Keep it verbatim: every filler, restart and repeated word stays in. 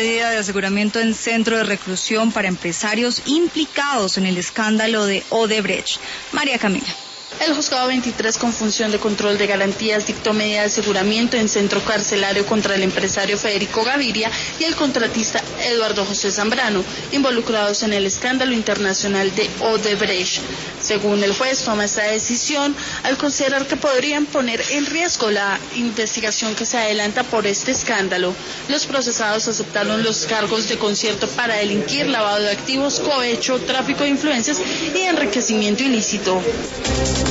medida de aseguramiento en centro de reclusión para empresarios implicados en el escándalo de Odebrecht. María Camila. El juzgado veintitrés con función de control de garantías dictó medida de aseguramiento en centro carcelario contra el empresario Federico Gaviria y el contratista Eduardo José Zambrano, involucrados en el escándalo internacional de Odebrecht. Según el juez, toma esta decisión al considerar que podrían poner en riesgo la investigación que se adelanta por este escándalo. Los procesados aceptaron los cargos de concierto para delinquir, lavado de activos, cohecho, tráfico de influencias y enriquecimiento ilícito.